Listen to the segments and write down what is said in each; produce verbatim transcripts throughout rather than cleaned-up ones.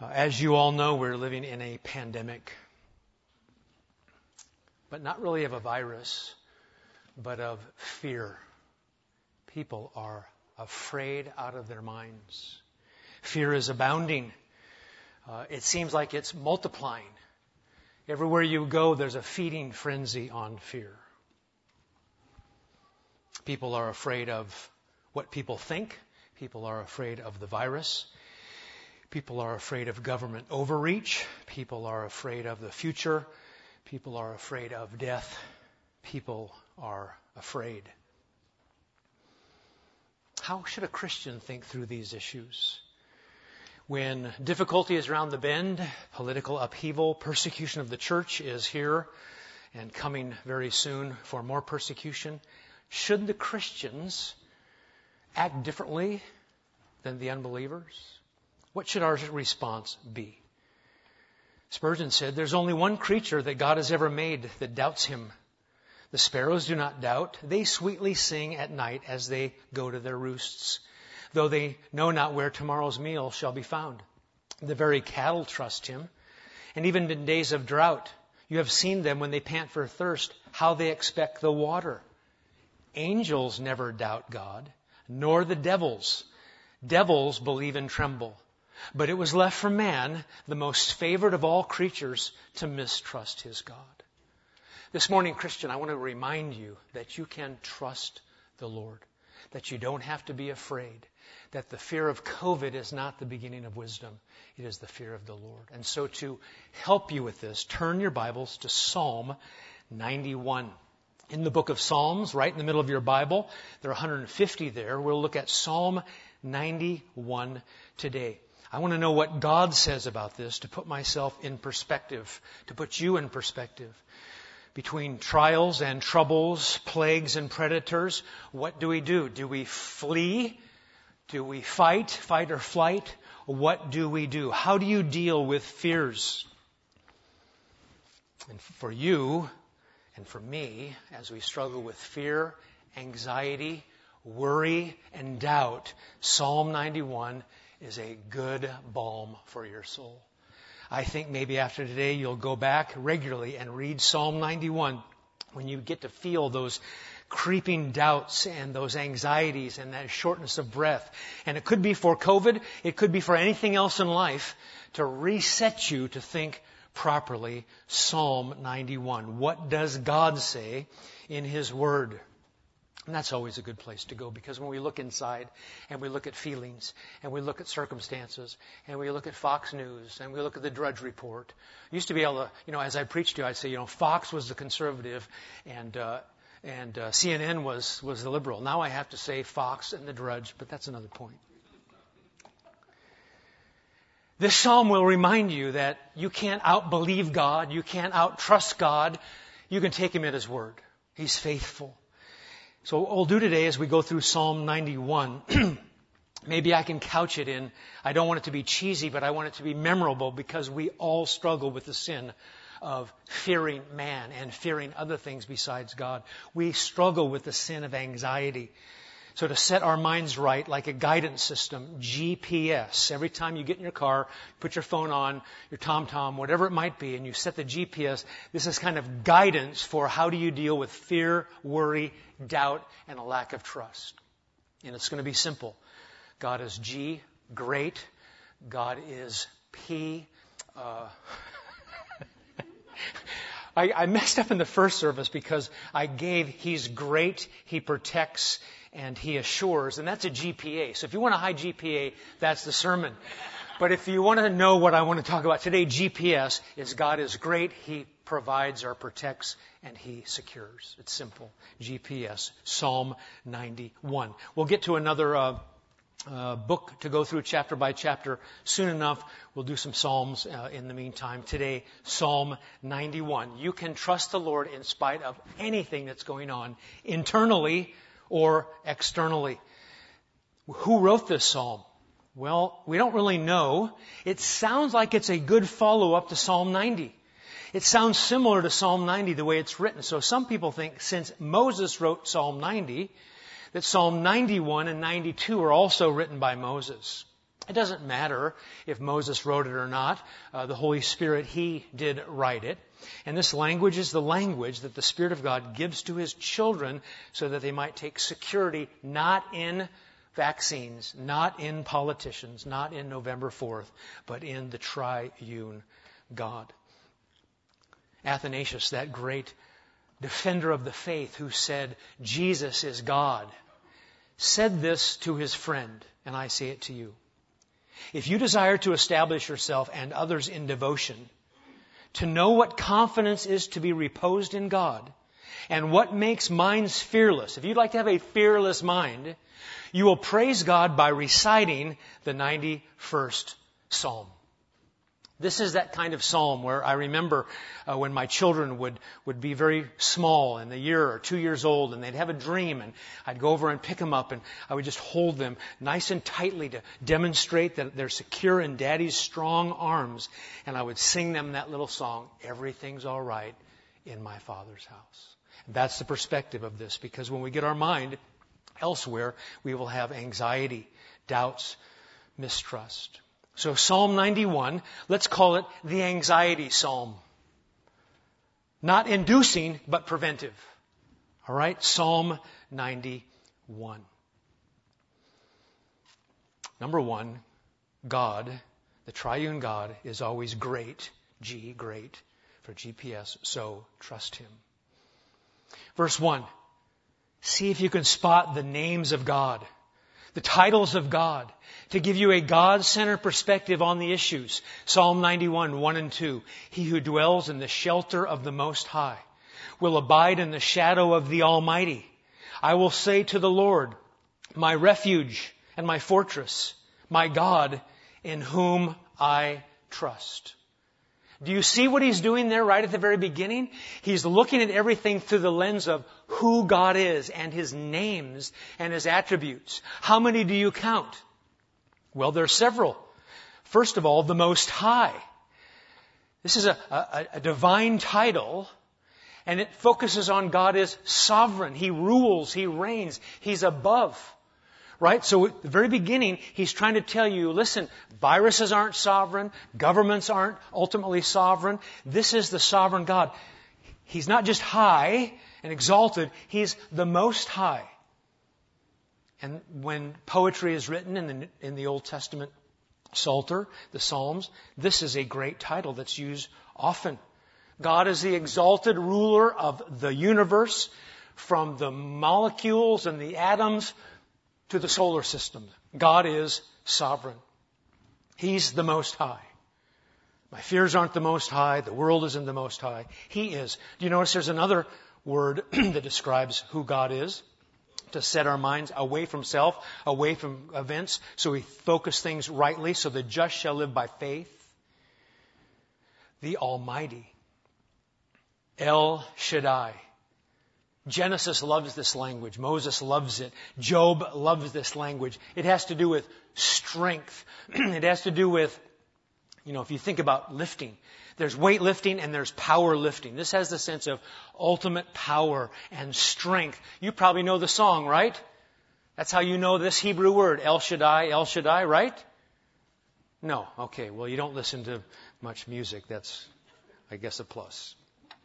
Uh, as you all know, we're living in a pandemic, but not really of a virus, but of fear. People are afraid out of their minds. Fear is abounding. Uh, it seems like it's multiplying. Everywhere you go, there's a feeding frenzy on fear. People are afraid of what people think. People are afraid of the virus. People are afraid of government overreach. People are afraid of the future. People are afraid of death. People are afraid. How should a Christian think through these issues? When difficulty is around the bend, political upheaval, persecution of the church is here and coming very soon for more persecution, should the Christians act differently than the unbelievers? What should our response be? Spurgeon said, "There's only one creature that God has ever made that doubts him. The sparrows do not doubt. They sweetly sing at night as they go to their roosts, though they know not where tomorrow's meal shall be found. The very cattle trust him. And even in days of drought, you have seen them when they pant for thirst, how they expect the water. Angels never doubt God, nor the devils. Devils believe and tremble. But it was left for man, the most favored of all creatures, to mistrust his God." This morning, Christian, I want to remind you that you can trust the Lord, that you don't have to be afraid, that the fear of COVID is not the beginning of wisdom. It is the fear of the Lord. And so to help you with this, turn your Bibles to Psalm ninety-one. In the book of Psalms, right in the middle of your Bible, there are one hundred fifty there. We'll look at Psalm ninety-one today. I want to know what God says about this, to put myself in perspective, to put you in perspective. Between trials and troubles, plagues and predators, what do we do? Do we flee? Do we fight, fight or flight? What do we do? How do you deal with fears? And for you and for me, as we struggle with fear, anxiety, worry, and doubt, Psalm ninety-one is a good balm for your soul. I think maybe after today you'll go back regularly and read Psalm ninety-one when you get to feel those creeping doubts and those anxieties and that shortness of breath. And it could be for COVID, it could be for anything else in life, to reset you to think properly. Psalm ninety-one. What does God say in His Word? And that's always a good place to go, because when we look inside and we look at feelings and we look at circumstances and we look at Fox News and we look at the Drudge Report, I used to be able to, you know, as I preached to you, I'd say, you know, Fox was the conservative and uh, and uh, C N N was was the liberal. Now I have to say Fox and the Drudge, but that's another point. This psalm will remind you that you can't outbelieve God, you can't outtrust God. You can take Him at His word. He's faithful. So what we'll do today as we go through Psalm ninety-one, maybe I can couch it in, I don't want it to be cheesy, but I want it to be memorable, because we all struggle with the sin of fearing man and fearing other things besides God. We struggle with the sin of anxiety. So to set our minds right, like a guidance system, G P S, every time you get in your car, put your phone on, your TomTom, whatever it might be, and you set the G P S, this is kind of guidance for how do you deal with fear, worry, doubt, and a lack of trust. And it's going to be simple. God is G, great. God is P. Uh, I, I messed up in the first service because I gave He's great, He protects, and He assures, and that's a G P A. So if you want a high G P A, that's the sermon. But if you want to know what I want to talk about today, G P S is God is great, He provides or protects, and He secures. It's simple. G P S, Psalm ninety-one. We'll get to another uh, uh, book to go through chapter by chapter soon enough. We'll do some Psalms uh, in the meantime. Today, Psalm ninety-one. You can trust the Lord in spite of anything that's going on internally or externally. Who wrote this psalm? Well, we don't really know. It sounds like it's a good follow-up to Psalm ninety. It sounds similar to Psalm ninety, the way it's written. So some people think since Moses wrote Psalm ninety, that Psalm ninety-one and ninety-two are also written by Moses. It doesn't matter if Moses wrote it or not. Uh, the Holy Spirit, He did write it. And this language is the language that the Spirit of God gives to His children so that they might take security not in vaccines, not in politicians, not in November fourth, but in the triune God. Athanasius, that great defender of the faith who said, Jesus is God, said this to his friend, and I say it to you. If you desire to establish yourself and others in devotion, to know what confidence is to be reposed in God, and what makes minds fearless, if you'd like to have a fearless mind, you will praise God by reciting the ninety-first Psalm. This is that kind of psalm where I remember uh, when my children would, would be very small, in a year or two years old, and they'd have a dream, and I'd go over and pick them up, and I would just hold them nice and tightly to demonstrate that they're secure in Daddy's strong arms. And I would sing them that little song, Everything's All Right in My Father's House. And that's the perspective of this, because when we get our mind elsewhere, we will have anxiety, doubts, mistrust. So Psalm ninety-one, let's call it the anxiety psalm. Not inducing, but preventive. All right? Psalm ninety-one. Number one, God, the triune God, is always great. G, great, for G P S, so trust Him. Verse one, see if you can spot the names of God, the titles of God, to give you a God-centered perspective on the issues. Psalm ninety-one, one and two. He who dwells in the shelter of the Most High will abide in the shadow of the Almighty. I will say to the Lord, my refuge and my fortress, my God, in whom I trust. Do you see what he's doing there right at the very beginning? He's looking at everything through the lens of who God is and His names and His attributes. How many do you count? Well, there are several. First of all, the Most High. This is a, a, a divine title, and it focuses on God as sovereign. He rules, He reigns, He's above. Right? So at the very beginning, He's trying to tell you, listen, viruses aren't sovereign, governments aren't ultimately sovereign. This is the sovereign God. He's not just high and exalted, He's the Most High. And when poetry is written in the, in the Old Testament Psalter, the Psalms, this is a great title that's used often. God is the exalted ruler of the universe, from the molecules and the atoms to the solar system. God is sovereign. He's the Most High. My fears aren't the Most High. The world isn't the Most High. He is. Do you notice there's another word that describes who God is? To set our minds away from self, away from events, so we focus things rightly, so the just shall live by faith. The Almighty. El Shaddai. Genesis loves this language. Moses loves it. Job loves this language. It has to do with strength. It has to do with, you know, if you think about lifting, there's weightlifting and there's power lifting. This has the sense of ultimate power and strength. You probably know the song, right? That's how you know this Hebrew word, El Shaddai, El Shaddai, right? No. Okay. Well, you don't listen to much music. That's, I guess, a plus.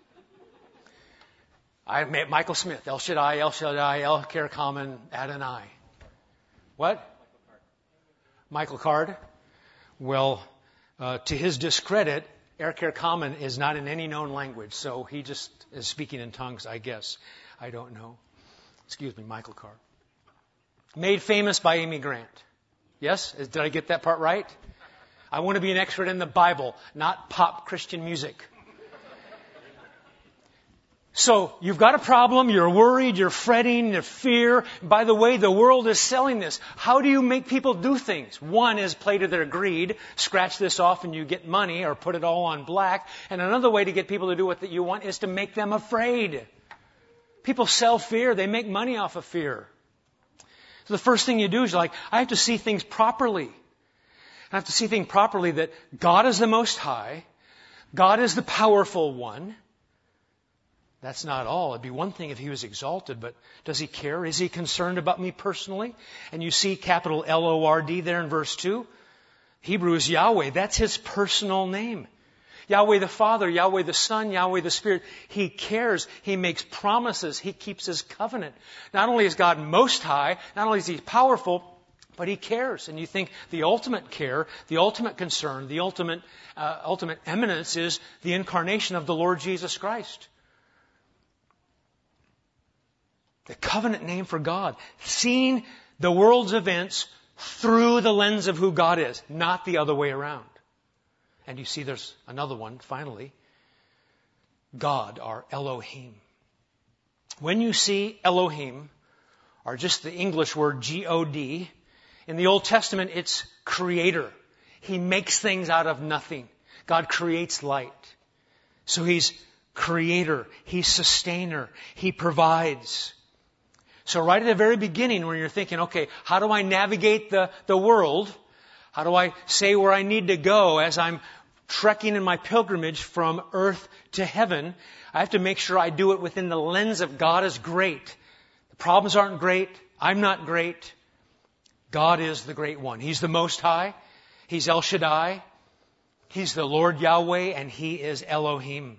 I met Michael Smith, El Shaddai, El Shaddai, El Kerkamen, Adonai. What? Michael Card? Well, uh, to his discredit, Er Kerkamen is not in any known language, so he just is speaking in tongues, I guess. I don't know. Excuse me, Michael Card. Made famous by Amy Grant. Yes? Did I get that part right? I want to be an expert in the Bible, not pop Christian music. So, you've got a problem, you're worried, you're fretting, you're fear. By the way, the world is selling this. How do you make people do things? One is play to their greed, scratch this off and you get money, or put it all on black. And another way to get people to do what you want is to make them afraid. People sell fear, they make money off of fear. So the first thing you do is you're like, I have to see things properly. I have to see things properly that God is the Most High, God is the powerful one. That's not all. It'd be one thing if He was exalted, but does He care? Is He concerned about me personally? And you see capital L O R D there in verse two. Hebrew is Yahweh. That's His personal name. Yahweh the Father, Yahweh the Son, Yahweh the Spirit. He cares. He makes promises. He keeps His covenant. Not only is God most high, not only is He powerful, but He cares. And you think the ultimate care, the ultimate concern, the ultimate, uh, ultimate eminence is the incarnation of the Lord Jesus Christ. The covenant name for God. Seeing the world's events through the lens of who God is, not the other way around. And you see there's another one, finally. God, our Elohim. When you see Elohim, or just the English word G O D, in the Old Testament it's creator. He makes things out of nothing. God creates light. So He's creator. He's sustainer. He provides. So right at the very beginning when you're thinking, okay, how do I navigate the, the world? How do I say where I need to go as I'm trekking in my pilgrimage from earth to heaven? I have to make sure I do it within the lens of God is great. The problems aren't great. I'm not great. God is the great one. He's the Most High. He's El Shaddai. He's the Lord Yahweh, and He is Elohim.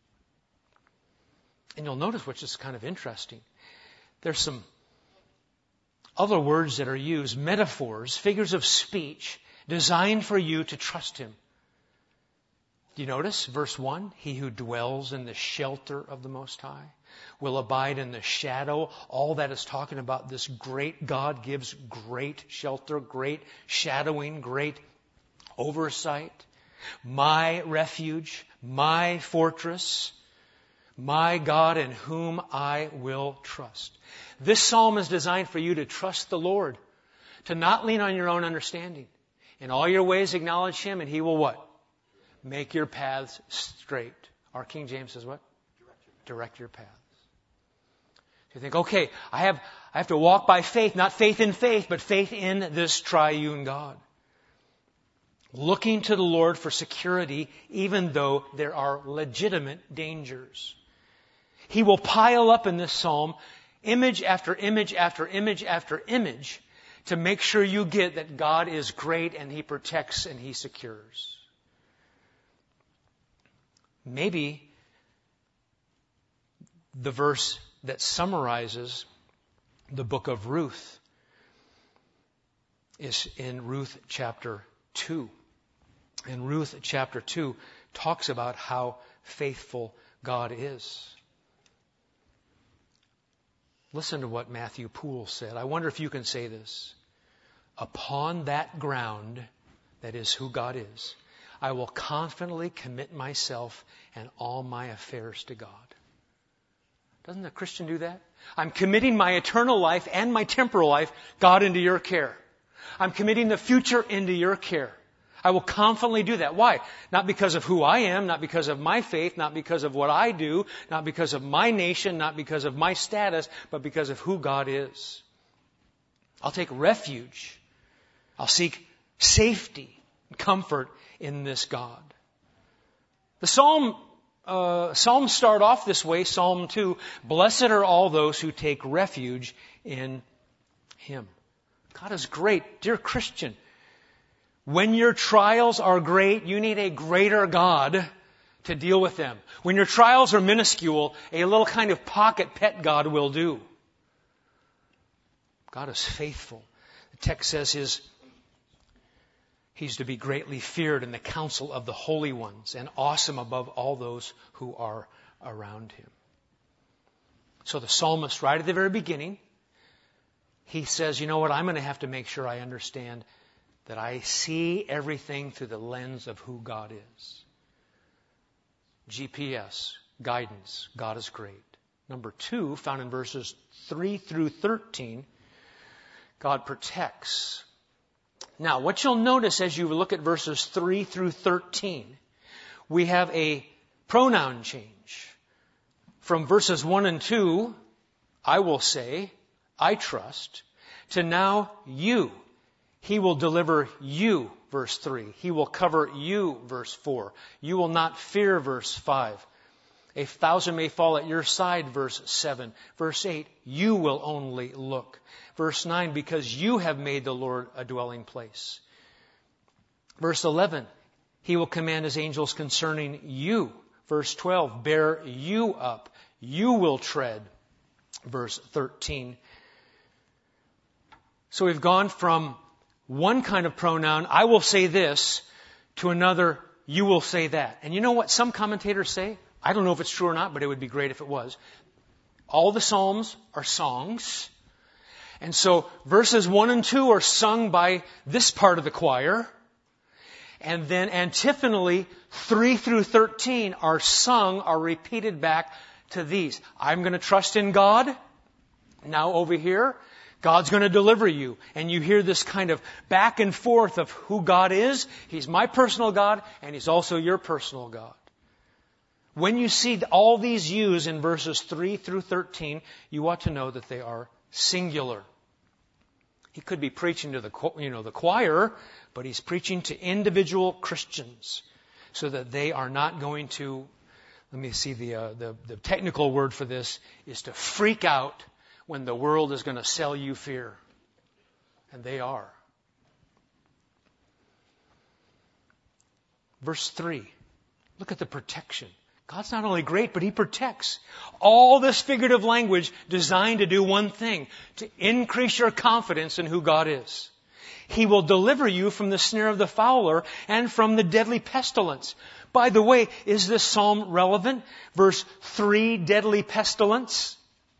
And you'll notice, which is kind of interesting, there's some other words that are used, metaphors, figures of speech, designed for you to trust Him. Do you notice? Verse one, He who dwells in the shelter of the Most High will abide in the shadow. All that is talking about this great God gives great shelter, great shadowing, great oversight. My refuge, my fortress, my God in whom I will trust. This psalm is designed for you to trust the Lord, to not lean on your own understanding. In all your ways acknowledge Him, and He will what? Make your paths straight. Our King James says what? Direct your paths. So you think, okay, I have, I have to walk by faith, not faith in faith, but faith in this triune God. Looking to the Lord for security, even though there are legitimate dangers. He will pile up in this psalm image after image after image after image to make sure you get that God is great and He protects and He secures. Maybe the verse that summarizes the book of Ruth is in Ruth chapter two. And Ruth chapter two talks about how faithful God is. Listen to what Matthew Poole said. I wonder if you can say this. Upon that ground, that is who God is, I will confidently commit myself and all my affairs to God. Doesn't a Christian do that? I'm committing my eternal life and my temporal life, God, into your care. I'm committing the future into your care. I will confidently do that. Why? Not because of who I am, not because of my faith, not because of what I do, not because of my nation, not because of my status, but because of who God is. I'll take refuge. I'll seek safety and comfort in this God. The Psalm, uh, Psalms start off this way, Psalm two, blessed are all those who take refuge in Him. God is great. Dear Christian, when your trials are great, you need a greater God to deal with them. When your trials are minuscule, a little kind of pocket pet God will do. God is faithful. The text says his, He's to be greatly feared in the council of the holy ones and awesome above all those who are around Him. So the psalmist, right at the very beginning, he says, you know what, I'm going to have to make sure I understand that I see everything through the lens of who God is. G P S, guidance, God is great. Number two, found in verses three through thirteen, God protects. Now, what you'll notice as you look at verses three through thirteen, we have a pronoun change. From verses one and two, I will say, I trust, to now you. He will deliver you, verse three. He will cover you, verse four. You will not fear, verse five. A thousand may fall at your side, verse seven. Verse eight, you will only look. Verse nine, because you have made the Lord a dwelling place. Verse eleven, He will command His angels concerning you. Verse twelve, bear you up. You will tread. Verse thirteen. So we've gone from one kind of pronoun, I will say this, to another, you will say that. And you know what some commentators say? I don't know if it's true or not, but it would be great if it was. All the Psalms are songs. And so verses one and two are sung by this part of the choir. And then antiphonally, three through thirteen are sung, are repeated back to these. I'm going to trust in God. Now over here, God's going to deliver you. And you hear this kind of back and forth of who God is. He's my personal God, and He's also your personal God. When you see all these used in verses three through thirteen, you ought to know that they are singular. He could be preaching to the, you know, the choir, but He's preaching to individual Christians so that they are not going to, let me see, the, uh, the, the technical word for this is to freak out when the world is going to sell you fear. And they are. Verse three. Look at the protection. God's not only great, but He protects. All this figurative language designed to do one thing, to increase your confidence in who God is. He will deliver you from the snare of the fowler and from the deadly pestilence. By the way, is this psalm relevant? Verse three, deadly pestilence.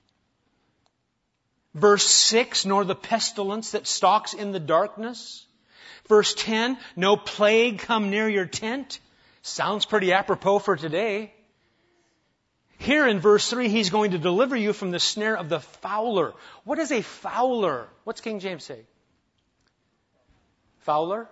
Verse six, nor the pestilence that stalks in the darkness. Verse ten, no plague come near your tent. Sounds pretty apropos for today. Here in verse three, He's going to deliver you from the snare of the fowler. What is a fowler? What's King James say? Fowler?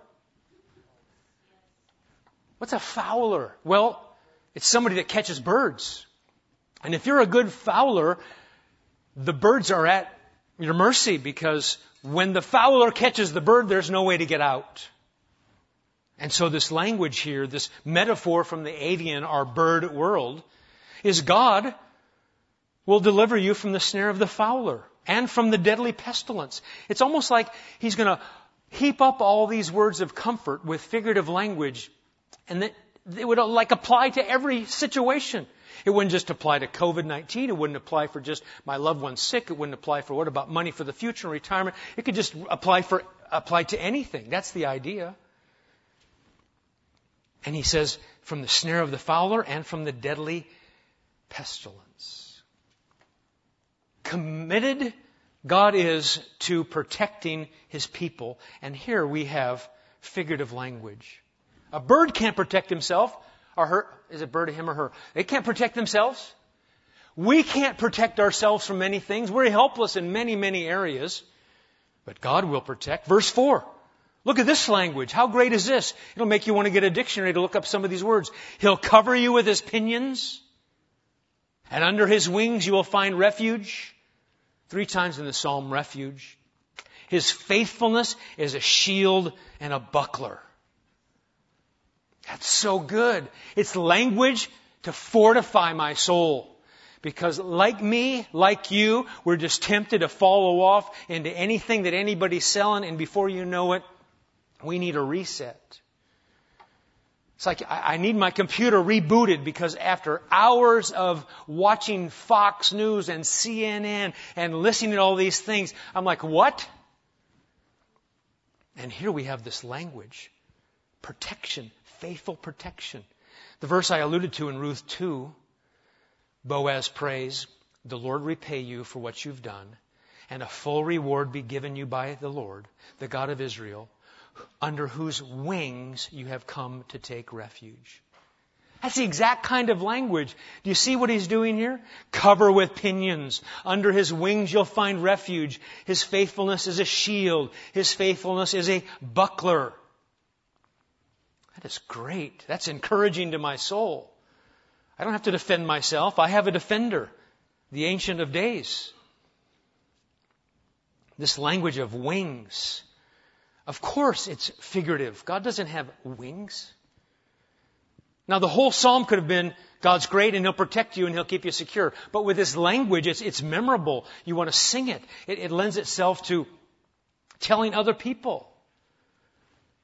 What's a fowler? Well, it's somebody that catches birds. And if you're a good fowler, the birds are at your mercy, because when the fowler catches the bird, there's no way to get out. And so this language here, this metaphor from the avian or bird world, is God will deliver you from the snare of the fowler and from the deadly pestilence. It's almost like He's going to heap up all these words of comfort with figurative language, and that it would like apply to every situation. It wouldn't just apply to covid nineteen. It wouldn't apply for just my loved one's sick. It wouldn't apply for what about money for the future and retirement. It could just apply for apply to anything. That's the idea. And He says, from the snare of the fowler and from the deadly pestilence. Committed God is to protecting His people. And here we have figurative language. A bird can't protect himself. Or her. Is it bird, him or her? They can't protect themselves. We can't protect ourselves from many things. We're helpless in many, many areas. But God will protect. Verse four. Look at this language. How great is this? It'll make you want to get a dictionary to look up some of these words. He'll cover you with His pinions, and under His wings you will find refuge. Three times in the psalm, refuge. His faithfulness is a shield and a buckler. That's so good. It's language to fortify my soul. Because like me, like you, we're just tempted to follow off into anything that anybody's selling, and before you know it, we need a reset. It's like I need my computer rebooted, because after hours of watching Fox News and C N N and listening to all these things, I'm like, what? And here we have this language. Protection. Faithful protection. The verse I alluded to in Ruth two, Boaz prays, the Lord repay you for what you've done, and a full reward be given you by the Lord, the God of Israel, under whose wings you have come to take refuge. That's the exact kind of language. Do you see what He's doing here? Cover with pinions. Under His wings you'll find refuge. His faithfulness is a shield. His faithfulness is a buckler. That is great. That's encouraging to my soul. I don't have to defend myself. I have a defender, the Ancient of Days. This language of wings. Of course, it's figurative. God doesn't have wings. Now, the whole psalm could have been, God's great and He'll protect you and He'll keep you secure. But with this language, it's, it's memorable. You want to sing it. it. It lends itself to telling other people.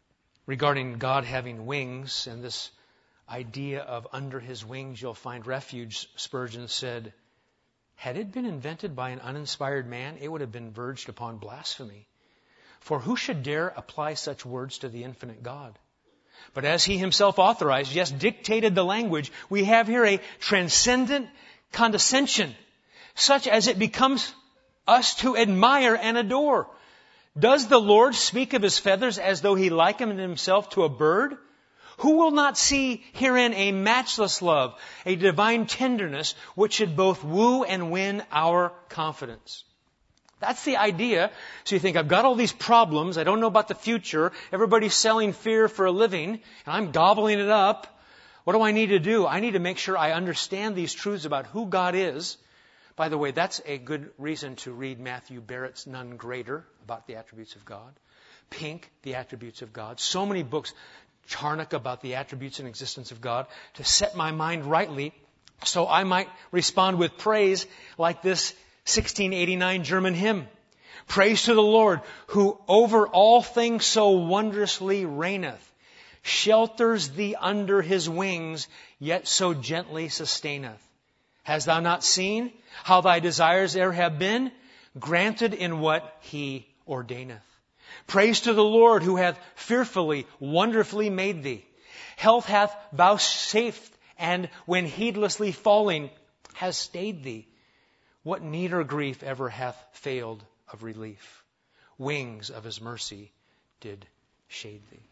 regarding God having wings and this idea of under his wings you'll find refuge, Spurgeon said, had it been invented by an uninspired man, it would have been verged upon blasphemy. For who should dare apply such words to the infinite God? But as he himself authorized, yes, dictated the language, we have here a transcendent condescension, such as it becomes us to admire and adore. Does the Lord speak of his feathers as though he likened himself to a bird? Who will not see herein a matchless love, a divine tenderness, which should both woo and win our confidence? That's the idea. So you think, I've got all these problems, I don't know about the future, everybody's selling fear for a living, and I'm gobbling it up. What do I need to do? I need to make sure I understand these truths about who God is. By the way, that's a good reason to read Matthew Barrett's None Greater about the attributes of God. Pink, the attributes of God. So many books, Charnock about the attributes and existence of God, to set my mind rightly so I might respond with praise like this sixteen eighty-nine German hymn. Praise to the Lord, who over all things so wondrously reigneth, shelters thee under his wings, yet so gently sustaineth. Hast thou not seen how thy desires e'er have been granted in what he ordaineth? Praise to the Lord, who hath fearfully, wonderfully made thee. Health hath vouchsafed, and when heedlessly falling, has stayed thee. What need or grief ever hath failed of relief? Wings of his mercy did shade thee.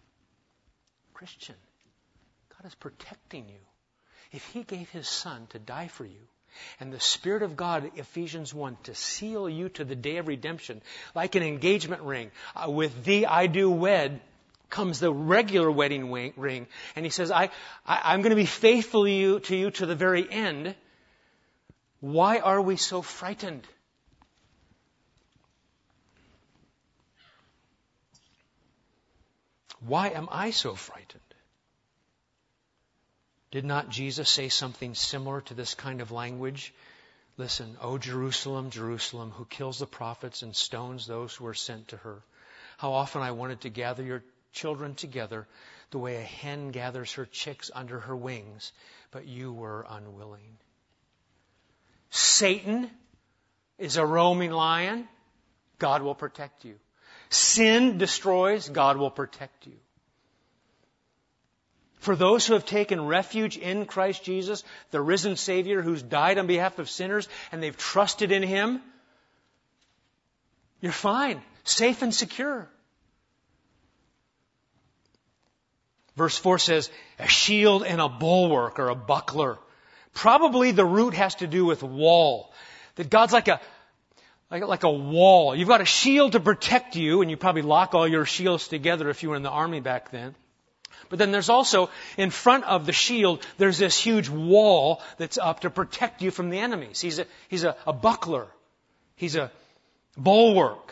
Christian, God is protecting you. If he gave his Son to die for you, and the Spirit of God, Ephesians one, to seal you to the day of redemption, like an engagement ring, uh, with thee I do wed, comes the regular wedding ring, and he says, I, I, I'm going to be faithful to you, to you to the very end. Why are we so frightened? Why am I so frightened? Did not Jesus say something similar to this kind of language? Listen, O Jerusalem, Jerusalem, who kills the prophets and stones those who are sent to her. How often I wanted to gather your children together the way a hen gathers her chicks under her wings, but you were unwilling. Satan is a roaming lion. God will protect you. Sin destroys. God will protect you. For those who have taken refuge in Christ Jesus, the risen Savior who's died on behalf of sinners, and they've trusted in him, you're fine, safe and secure. Verse four says, a shield and a bulwark or a buckler. Probably the root has to do with wall. That God's like a, like, like a wall. You've got a shield to protect you, and you probably lock all your shields together if you were in the army back then. But then there's also, in front of the shield, there's this huge wall that's up to protect you from the enemies. He's a, he's a, a buckler. He's a bulwark.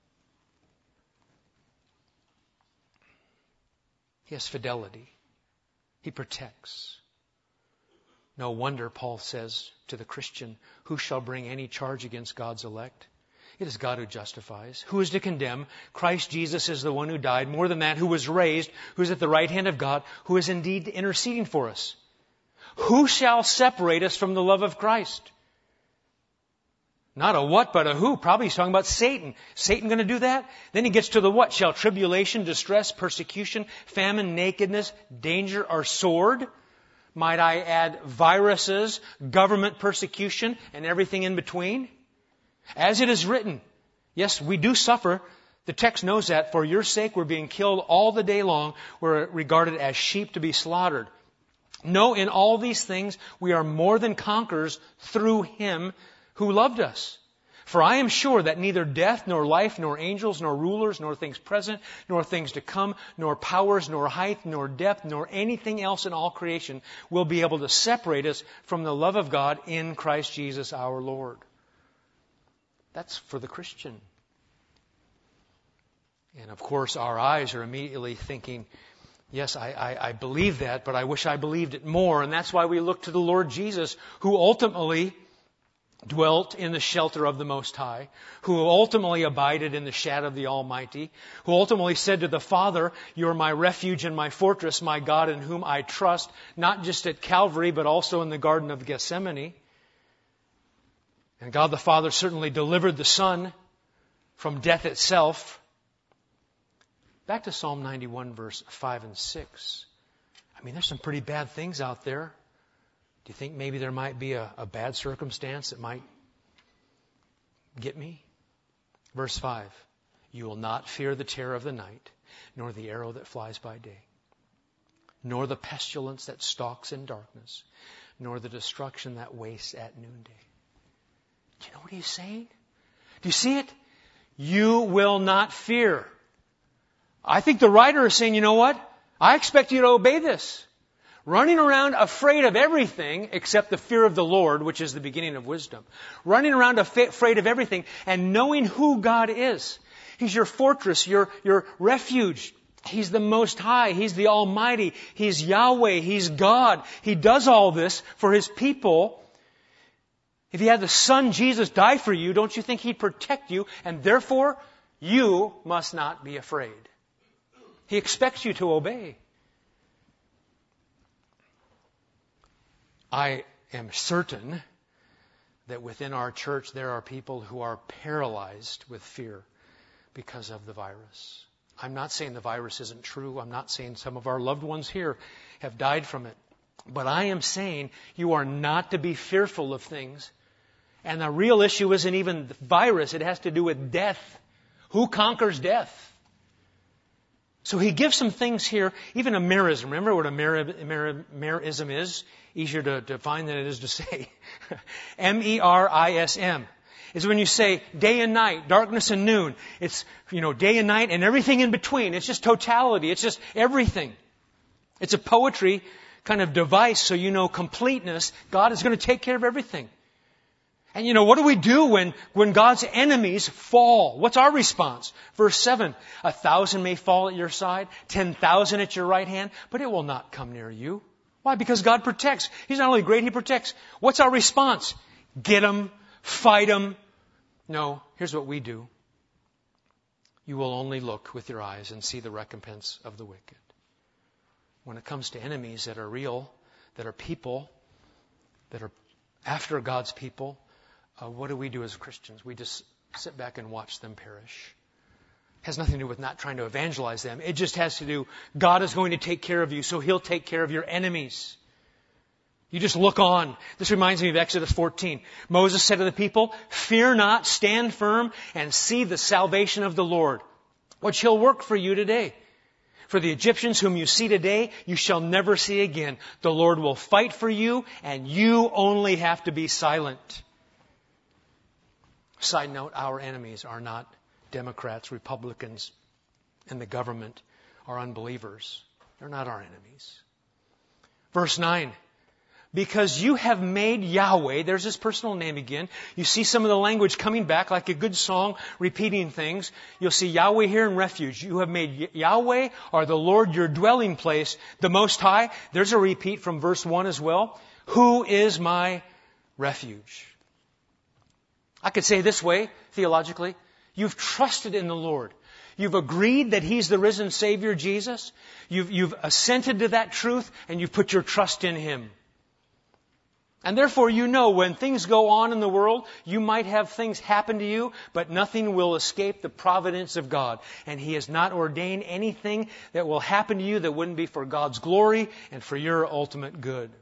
He has fidelity. He protects. No wonder Paul says to the Christian, who shall bring any charge against God's elect? It is God who justifies. Who is to condemn? Christ Jesus is the one who died. More than that, who was raised, who is at the right hand of God, who is indeed interceding for us. Who shall separate us from the love of Christ? Not a what, but a who. Probably he's talking about Satan. Satan going to do that? Then he gets to the what? Shall tribulation, distress, persecution, famine, nakedness, danger, or sword? Might I add viruses, government persecution, and everything in between? As it is written, yes, we do suffer. The text knows that. For your sake we're being killed all the day long. We're regarded as sheep to be slaughtered. No, in all these things we are more than conquerors through him who loved us. For I am sure that neither death, nor life, nor angels, nor rulers, nor things present, nor things to come, nor powers, nor height, nor depth, nor anything else in all creation will be able to separate us from the love of God in Christ Jesus our Lord. That's for the Christian. And of course, our eyes are immediately thinking, yes, I, I, I believe that, but I wish I believed it more. And that's why we look to the Lord Jesus, who ultimately dwelt in the shelter of the Most High, who ultimately abided in the shadow of the Almighty, who ultimately said to the Father, "You are my refuge and my fortress, my God in whom I trust," not just at Calvary, but also in the Garden of Gethsemane. And God the Father certainly delivered the Son from death itself. Back to Psalm ninety-one, verse five and six. I mean, there's some pretty bad things out there. Do you think maybe there might be a, a bad circumstance that might get me? Verse five. You will not fear the terror of the night, nor the arrow that flies by day, nor the pestilence that stalks in darkness, nor the destruction that wastes at noonday. Do you know what he's saying? Do you see it? You will not fear. I think the writer is saying, you know what? I expect you to obey this. Running around afraid of everything except the fear of the Lord, which is the beginning of wisdom. Running around afraid of everything and knowing who God is. He's your fortress, your, your refuge. He's the Most High. He's the Almighty. He's Yahweh. He's God. He does all this for His people. If He had the Son Jesus die for you, don't you think He'd protect you? And therefore, you must not be afraid. He expects you to obey. I am certain that within our church there are people who are paralyzed with fear because of the virus. I'm not saying the virus isn't true. I'm not saying some of our loved ones here have died from it. But I am saying you are not to be fearful of things. And the real issue isn't even the virus. It has to do with death. Who conquers death? So he gives some things here, even a merism. Remember what a mer- mer- merism is? Easier to define than it is to say. M E R I S M. Is when you say day and night, darkness and noon. It's, you know, day and night and everything in between. It's just totality. It's just everything. It's a poetry kind of device so you know completeness. God is going to take care of everything. And you know, what do we do when, when God's enemies fall? What's our response? Verse seven, a thousand may fall at your side, ten thousand at your right hand, but it will not come near you. Why? Because God protects. He's not only great, He protects. What's our response? Get them, fight them. No, here's what we do. You will only look with your eyes and see the recompense of the wicked. When it comes to enemies that are real, that are people, that are after God's people, Uh, what do we do as Christians? We just sit back and watch them perish. It has nothing to do with not trying to evangelize them. It just has to do, God is going to take care of you, so He'll take care of your enemies. You just look on. This reminds me of Exodus fourteen. Moses said to the people, "Fear not, stand firm, and see the salvation of the Lord, which He'll work for you today. For the Egyptians whom you see today, you shall never see again. The Lord will fight for you, and you only have to be silent." Side note, our enemies are not Democrats, Republicans, and the government are unbelievers. They're not our enemies. Verse nine. Because you have made Yahweh, there's His personal name again. You see some of the language coming back like a good song, repeating things. You'll see Yahweh here in refuge. You have made Yahweh, or the Lord, your dwelling place, the Most High. There's a repeat from verse one as well. Who is my refuge? I could say this way, theologically. You've trusted in the Lord. You've agreed that He's the risen Savior, Jesus. You've, you've assented to that truth, and you've put your trust in Him. And therefore, you know when things go on in the world, you might have things happen to you, but nothing will escape the providence of God. And He has not ordained anything that will happen to you that wouldn't be for God's glory and for your ultimate good.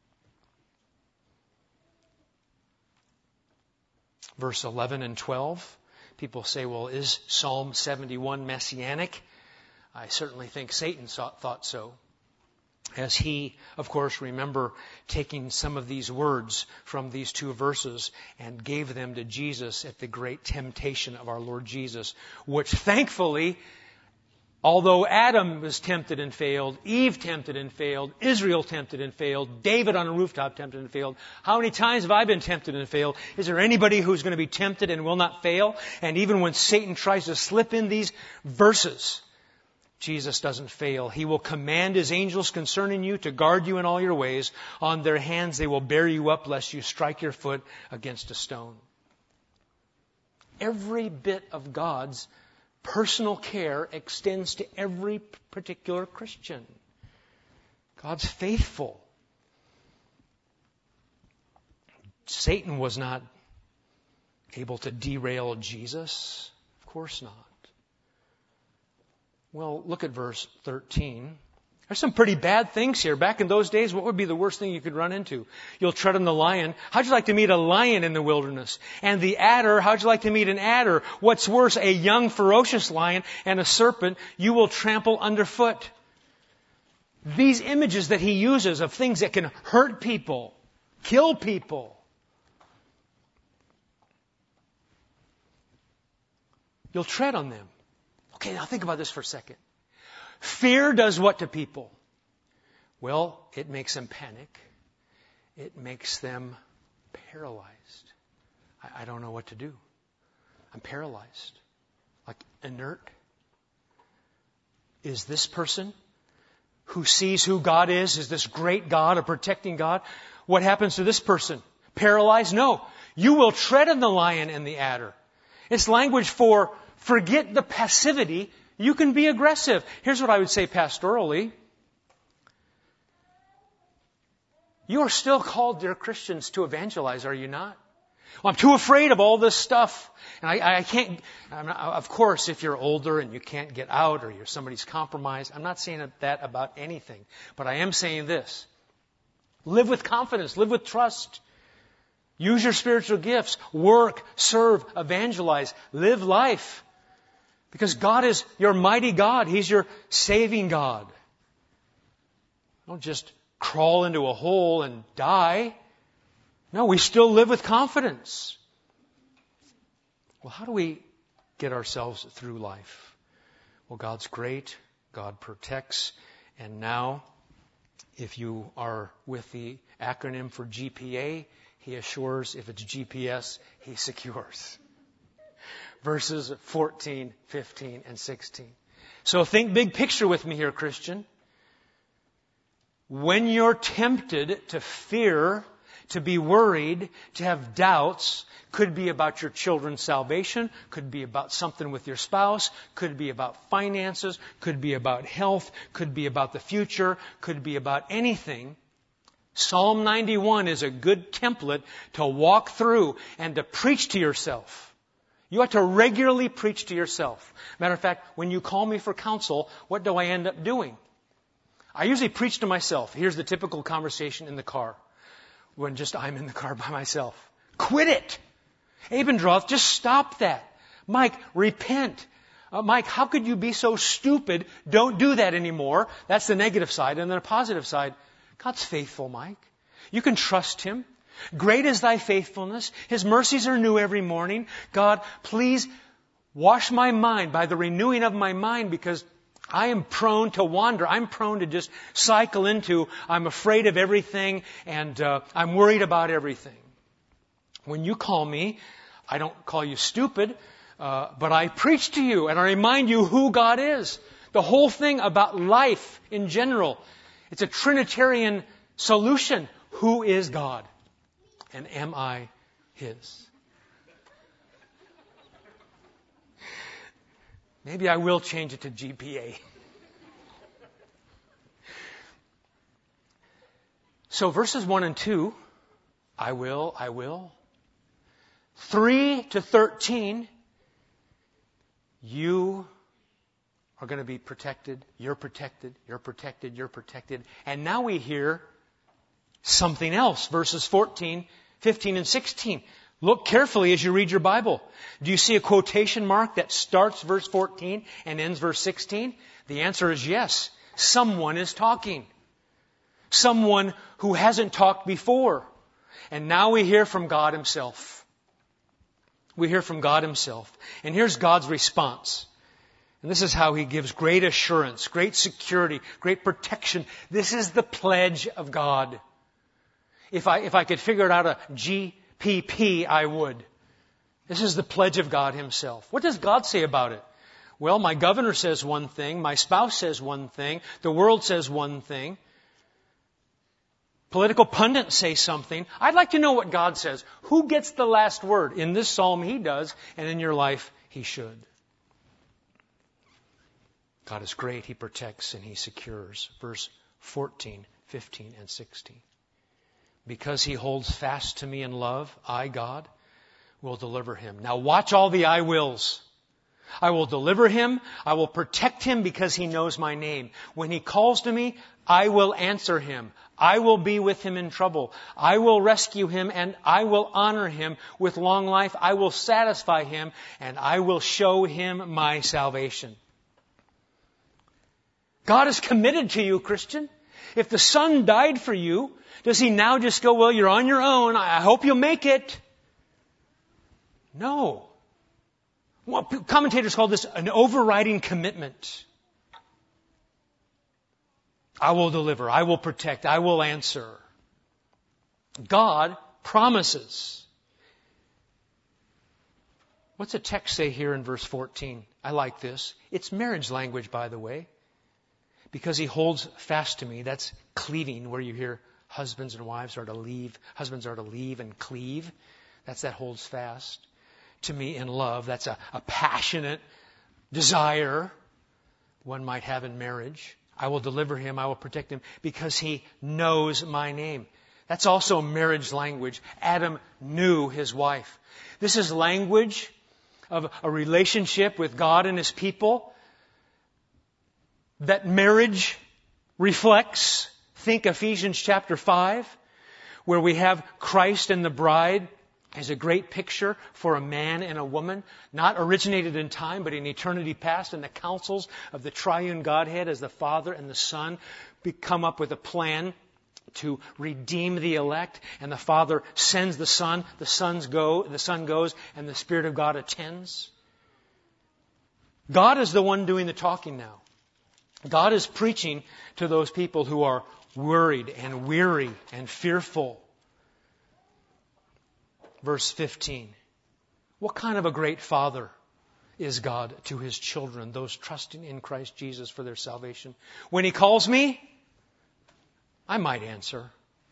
Verse eleven and twelve, people say, well, is Psalm seventy-one messianic? I certainly think Satan thought so. As he, of course, remember taking some of these words from these two verses and gave them to Jesus at the great temptation of our Lord Jesus, which thankfully, although Adam was tempted and failed, Eve tempted and failed, Israel tempted and failed, David on a rooftop tempted and failed. How many times have I been tempted and failed? Is there anybody who's going to be tempted and will not fail? And even when Satan tries to slip in these verses, Jesus doesn't fail. He will command His angels concerning you to guard you in all your ways. On their hands they will bear you up lest you strike your foot against a stone. Every bit of God's personal care extends to every particular Christian. God's faithful. Satan was not able to derail Jesus. Of course not. Well, look at verse thirteen. There's some pretty bad things here. Back in those days, what would be the worst thing you could run into? You'll tread on the lion. How'd you like to meet a lion in the wilderness? And the adder, how'd you like to meet an adder? What's worse, a young ferocious lion and a serpent you will trample underfoot. These images that he uses of things that can hurt people, kill people. You'll tread on them. Okay, now think about this for a second. Fear does what to people? Well, it makes them panic. It makes them paralyzed. I, I don't know what to do. I'm paralyzed. Like inert. Is this person who sees who God is, is this great God, a protecting God? What happens to this person? Paralyzed? No. You will tread on the lion and the adder. It's language for forget the passivity. You can be aggressive. Here's what I would say pastorally. You are still called, dear Christians, to evangelize, are you not? Well, I'm too afraid of all this stuff. And I, I can't, I'm not, of course, if you're older and you can't get out or you're somebody's compromised, I'm not saying that about anything. But I am saying this. Live with confidence. Live with trust. Use your spiritual gifts. Work, serve, evangelize. Live life. Because God is your mighty God. He's your saving God. Don't just crawl into a hole and die. No, we still live with confidence. Well, how do we get ourselves through life? Well, God's great. God protects. And now, if you are with the acronym for G P A, He assures. If it's G P S, He secures. Verses fourteen, fifteen, and sixteen. So think big picture with me here, Christian. When you're tempted to fear, to be worried, to have doubts, could be about your children's salvation, could be about something with your spouse, could be about finances, could be about health, could be about the future, could be about anything. Psalm ninety-one is a good template to walk through and to preach to yourself. You ought to regularly preach to yourself. Matter of fact, when you call me for counsel, what do I end up doing? I usually preach to myself. Here's the typical conversation in the car. When just I'm in the car by myself. Quit it! Abendroth, just stop that. Mike, repent. Uh, Mike, how could you be so stupid? Don't do that anymore. That's the negative side. And then the positive side, God's faithful, Mike. You can trust Him. Great is thy faithfulness. His mercies are new every morning. God, please wash my mind by the renewing of my mind, because I am prone to wander. I'm prone to just cycle into, I'm afraid of everything and uh, I'm worried about everything. When you call me, I don't call you stupid, uh, but I preach to you and I remind you who God is. The whole thing about life in general. It's a Trinitarian solution. Who is God? And am I His? Maybe I will change it to G P A. So verses one and two, I will, I will. three to thirteen, you are going to be protected, you're protected, you're protected, you're protected. And now we hear something else, verses fourteen, fifteen, and sixteen. Look carefully as you read your Bible. Do you see a quotation mark that starts verse fourteen and ends verse sixteen? The answer is yes. Someone is talking. Someone who hasn't talked before. And now we hear from God Himself. We hear from God Himself. And here's God's response. And this is how He gives great assurance, great security, great protection. This is the pledge of God. If I, if I could figure out a G P P, I would. This is the pledge of God Himself. What does God say about it? Well, my governor says one thing, my spouse says one thing, the world says one thing. Political pundits say something. I'd like to know what God says. Who gets the last word? In this psalm, He does, and in your life, He should. God is great. He protects and He secures. Verse fourteen, fifteen, and sixteen. Because He holds fast to me in love, I, God, will deliver him. Now watch all the I wills. I will deliver him. I will protect him because he knows my name. When he calls to me, I will answer him. I will be with him in trouble. I will rescue him and I will honor him with long life. I will satisfy him and I will show him my salvation. God is committed to you, Christian. If the Son died for you, does He now just go, well, you're on your own. I hope you'll make it. No. Well, commentators call this an overriding commitment. I will deliver. I will protect. I will answer. God promises. What's the text say here in verse fourteen? I like this. It's marriage language, by the way. Because He holds fast to me. That's cleaving, where you hear husbands and wives are to leave. Husbands are to leave and cleave. That's that holds fast to me in love. That's a, a passionate desire one might have in marriage. I will deliver him. I will protect him because he knows my name. That's also marriage language. Adam knew his wife. This is language of a relationship with God and His people that marriage reflects. Think Ephesians chapter five, where we have Christ and the bride as a great picture for a man and a woman, not originated in time, but in eternity past, in the counsels of the triune Godhead as the Father and the Son come up with a plan to redeem the elect, and the Father sends the Son, the Son's go, the Son goes, and the Spirit of God attends. God is the one doing the talking now. God is preaching to those people who are worried and weary and fearful. Verse fifteen. What kind of a great Father is God to His children, those trusting in Christ Jesus for their salvation? When He calls me, I might answer.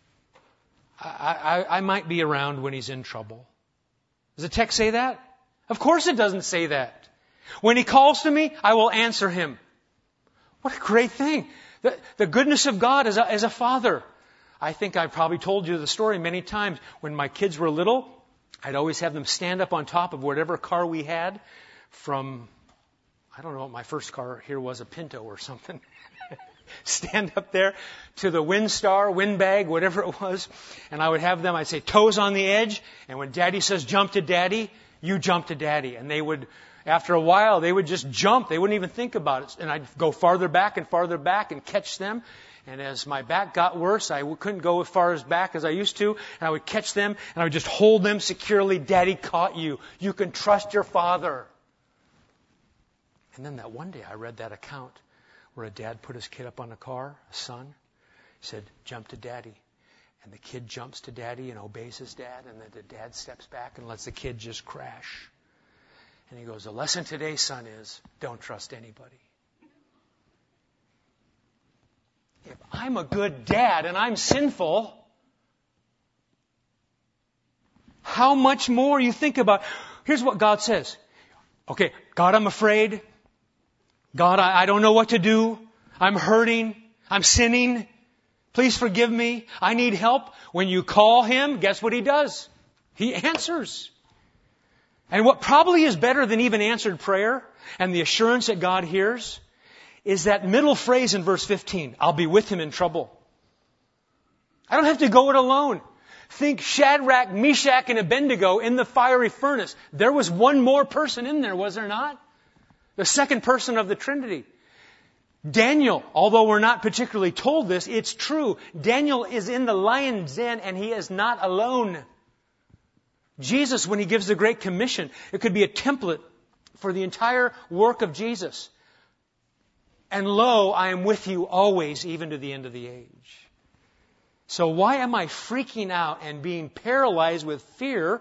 I, I, I might be around when He's in trouble. Does the text say that? Of course it doesn't say that. When He calls to me, I will answer Him. What a great thing. The, the goodness of God as a, as a father. I think I've probably told you the story many times. When my kids were little, I'd always have them stand up on top of whatever car we had from, I don't know what my first car here was, a Pinto or something. Stand up there to the Windstar, Windbag, whatever it was. And I would have them, I'd say, toes on the edge. And when Daddy says jump to Daddy, you jump to Daddy. And they would, after a while, they would just jump. They wouldn't even think about it. And I'd go farther back and farther back and catch them. And as my back got worse, I couldn't go as far as back as I used to. And I would catch them and I would just hold them securely. Daddy caught you. You can trust your father. And then that one day I read that account where a dad put his kid up on a car, a son, said, jump to Daddy. And the kid jumps to Daddy and obeys his dad. And then the dad steps back and lets the kid just crash. And he goes, the lesson today, son, is don't trust anybody. If I'm a good dad and I'm sinful, how much more you think about? Here's what God says. Okay, God, I'm afraid. God, I, I don't know what to do. I'm hurting. I'm sinning. Please forgive me. I need help. When you call Him, guess what He does? He answers. And what probably is better than even answered prayer and the assurance that God hears is that middle phrase in verse fifteen, I'll be with him in trouble. I don't have to go it alone. Think Shadrach, Meshach, and Abednego in the fiery furnace. There was one more person in there, was there not? The second person of the Trinity. Daniel, although we're not particularly told this, it's true. Daniel is in the lion's den and he is not alone. Jesus, when He gives the Great Commission, it could be a template for the entire work of Jesus. And lo, I am with you always, even to the end of the age. So why am I freaking out and being paralyzed with fear?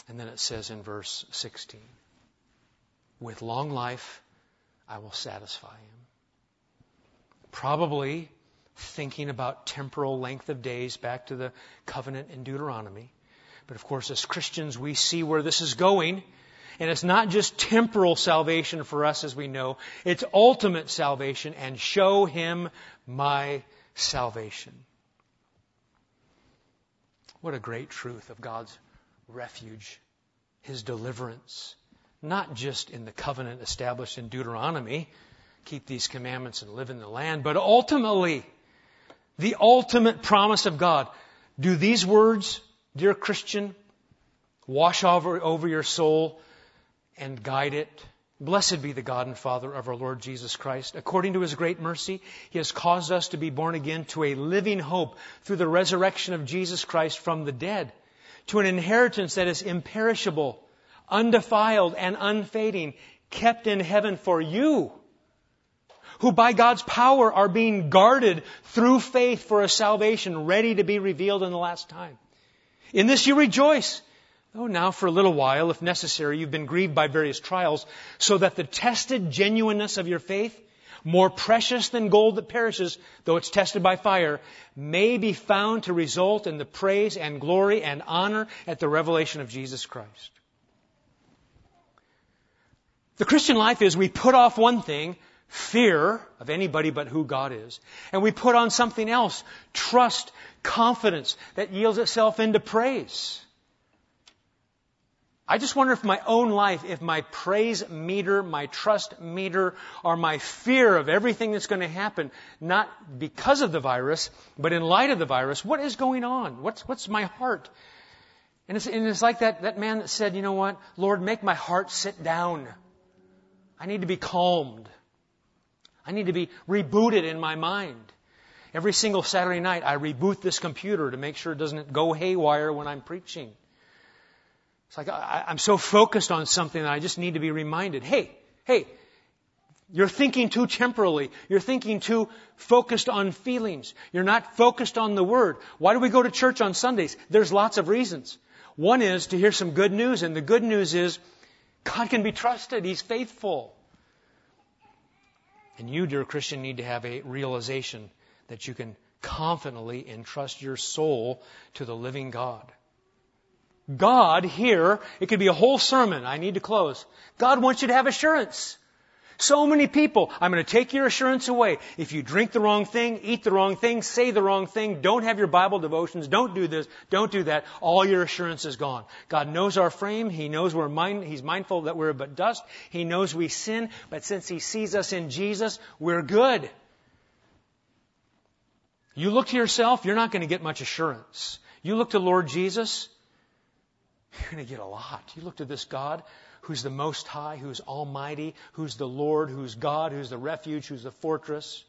And then it says in verse sixteen, with long life I will satisfy him. Probably thinking about temporal length of days back to the covenant in Deuteronomy. But of course, as Christians, we see where this is going. And it's not just temporal salvation for us, as we know. It's ultimate salvation, and show him my salvation. What a great truth of God's refuge, his deliverance. Not just in the covenant established in Deuteronomy, keep these commandments and live in the land, but ultimately, the ultimate promise of God. Do these words, dear Christian, wash over, over your soul and guide it? Blessed be the God and Father of our Lord Jesus Christ. According to his great mercy, he has caused us to be born again to a living hope through the resurrection of Jesus Christ from the dead, to an inheritance that is imperishable, undefiled, and unfading, kept in heaven for you, who by God's power are being guarded through faith for a salvation ready to be revealed in the last time. In this you rejoice, though now for a little while, if necessary, you've been grieved by various trials, so that the tested genuineness of your faith, more precious than gold that perishes, though it's tested by fire, may be found to result in the praise and glory and honor at the revelation of Jesus Christ. The Christian life is we put off one thing, fear of anybody but who God is, and we put on something else, trust, confidence that yields itself into praise. I just wonder if my own life, if my praise meter, my trust meter, or my fear of everything that's going to happen, not because of the virus, but in light of the virus, what is going on? What's, what's my heart? And it's, and it's like that, that man that said, you know what, Lord, make my heart sit down. I need to be calmed. I need to be rebooted in my mind. Every single Saturday night, I reboot this computer to make sure it doesn't go haywire when I'm preaching. It's like I, I'm so focused on something that I just need to be reminded, hey, hey, you're thinking too temporally. You're thinking too focused on feelings. You're not focused on the Word. Why do we go to church on Sundays? There's lots of reasons. One is to hear some good news, and the good news is God can be trusted. He's faithful. And you, dear Christian, need to have a realization that you can confidently entrust your soul to the living God. God here, it could be a whole sermon. I need to close. God wants you to have assurance. So many people, I'm going to take your assurance away. If you drink the wrong thing, eat the wrong thing, say the wrong thing, don't have your Bible devotions, don't do this, don't do that, all your assurance is gone. God knows our frame. He knows we're mind, He's mindful that we're but dust. He knows we sin, but since He sees us in Jesus, we're good. You look to yourself, you're not going to get much assurance. You look to Lord Jesus, you're going to get a lot. You look to this God who's the Most High, who's Almighty, who's the Lord, who's God, who's the refuge, who's the fortress.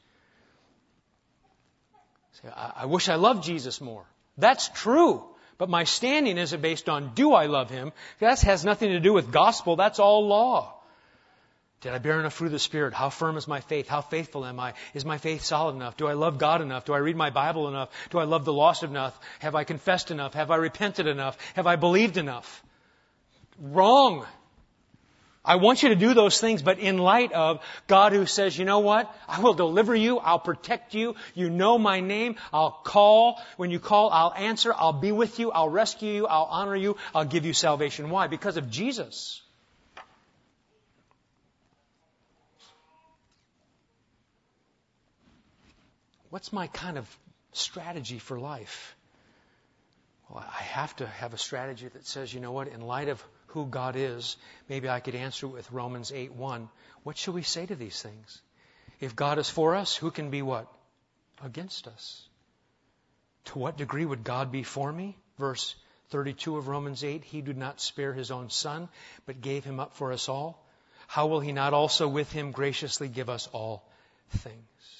Say, I, I wish I loved Jesus more. That's true. But my standing isn't based on do I love Him. That has nothing to do with gospel. That's all law. Did I bear enough fruit of the Spirit? How firm is my faith? How faithful am I? Is my faith solid enough? Do I love God enough? Do I read my Bible enough? Do I love the lost enough? Have I confessed enough? Have I repented enough? Have I believed enough? Wrong. I want you to do those things, but in light of God who says, you know what? I will deliver you. I'll protect you. You know my name. I'll call. When you call, I'll answer. I'll be with you. I'll rescue you. I'll honor you. I'll give you salvation. Why? Because of Jesus. What's my kind of strategy for life? Well, I have to have a strategy that says, you know what, in light of who God is, maybe I could answer with Romans eight one. What should we say to these things? If God is for us, who can be what? Against us. To what degree would God be for me? Verse thirty-two of Romans eight, He did not spare His own Son, but gave Him up for us all. How will He not also with Him graciously give us all things?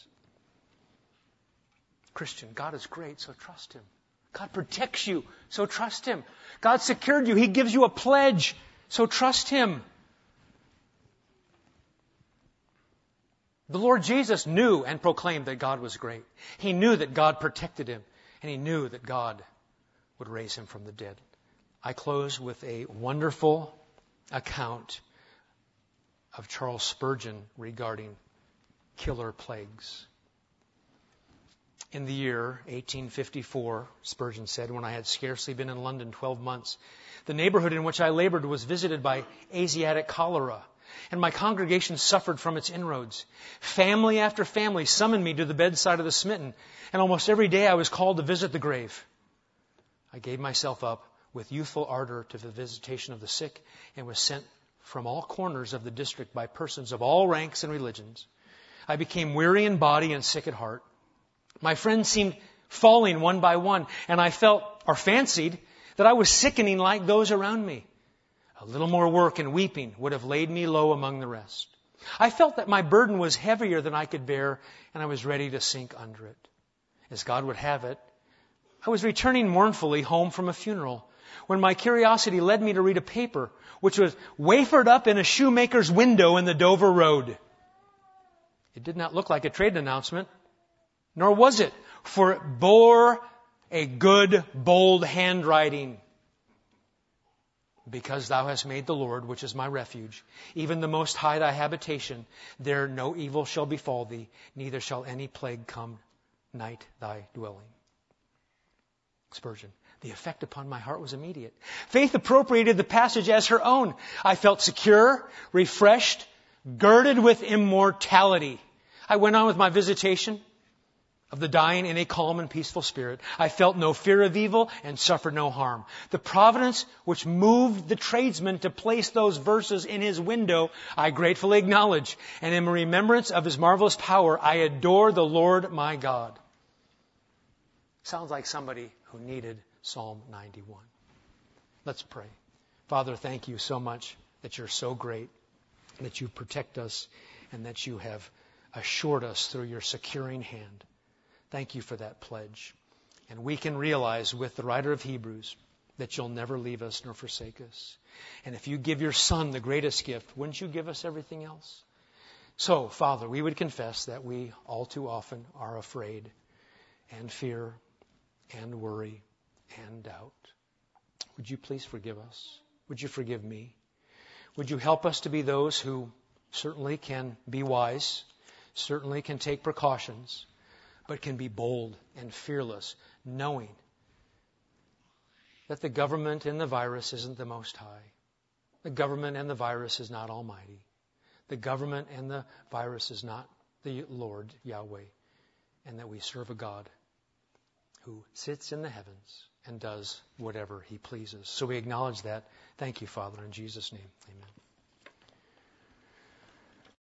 Christian, God is great, so trust Him. God protects you, so trust Him. God secured you. He gives you a pledge, so trust Him. The Lord Jesus knew and proclaimed that God was great. He knew that God protected Him, and He knew that God would raise Him from the dead. I close with a wonderful account of Charles Spurgeon regarding killer plagues. In the year eighteen fifty-four, Spurgeon said, when I had scarcely been in London twelve months, the neighborhood in which I labored was visited by Asiatic cholera, and my congregation suffered from its inroads. Family after family summoned me to the bedside of the smitten, and almost every day I was called to visit the grave. I gave myself up with youthful ardor to the visitation of the sick, and was sent from all corners of the district by persons of all ranks and religions. I became weary in body and sick at heart. My friends seemed falling one by one, and I felt, or fancied, that I was sickening like those around me. A little more work and weeping would have laid me low among the rest. I felt that my burden was heavier than I could bear, and I was ready to sink under it. As God would have it, I was returning mournfully home from a funeral, when my curiosity led me to read a paper which was wafered up in a shoemaker's window in the Dover Road. It did not look like a trade announcement, nor was it, for it bore a good, bold handwriting. Because thou hast made the Lord, which is my refuge, even the Most High thy habitation, there no evil shall befall thee, neither shall any plague come nigh thy dwelling. Spurgeon. The effect upon my heart was immediate. Faith appropriated the passage as her own. I felt secure, refreshed, girded with immortality. I went on with my visitation of the dying in a calm and peaceful spirit. I felt no fear of evil and suffered no harm. The providence which moved the tradesman to place those verses in his window, I gratefully acknowledge. And in remembrance of His marvelous power, I adore the Lord my God. Sounds like somebody who needed Psalm ninety-one. Let's pray. Father, thank you so much that you're so great, that you protect us, and that you have assured us through your securing hand. Thank you for that pledge. And we can realize with the writer of Hebrews that you'll never leave us nor forsake us. And if you give your Son the greatest gift, wouldn't you give us everything else? So, Father, we would confess that we all too often are afraid and fear and worry and doubt. Would you please forgive us? Would you forgive me? Would you help us to be those who certainly can be wise, certainly can take precautions, but can be bold and fearless, knowing that the government and the virus isn't the Most High. The government and the virus is not Almighty. The government and the virus is not the Lord, Yahweh, and that we serve a God who sits in the heavens and does whatever He pleases. So we acknowledge that. Thank you, Father, in Jesus' name. Amen.